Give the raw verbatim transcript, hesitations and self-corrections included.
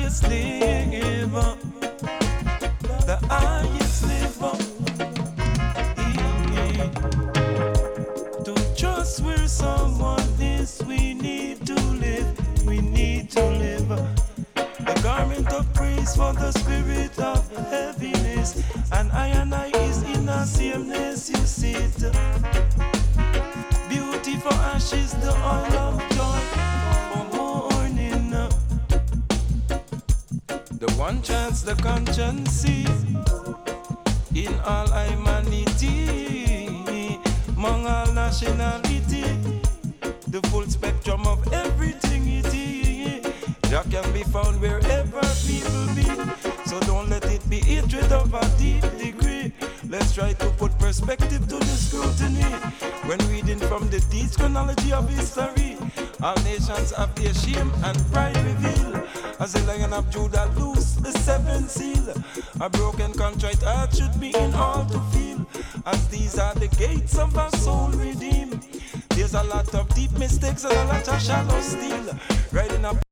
highest live, the highest live. To trust where someone is, we need to live, we need to live. The garment of praise for the spirit of heaviness, and I and I is in the sameness, you see it. Beauty for ashes, the oil of joy for mourning. The one chance the conscience see in all humanity, among all nationality, the full spectrum of everything it is. That can be found wherever people be. So don't let it be hatred of a deep degree. Let's try to put perspective to the scrutiny when reading from the deep chronology of history. All nations have their shame and pride reveal, as the Lion of Judah loose the seventh seal. A broken contrite heart should be in all to feel, as these are the gates of our soul redeemed. There's a lot of deep mistakes and a lot of shallow steel. Riding up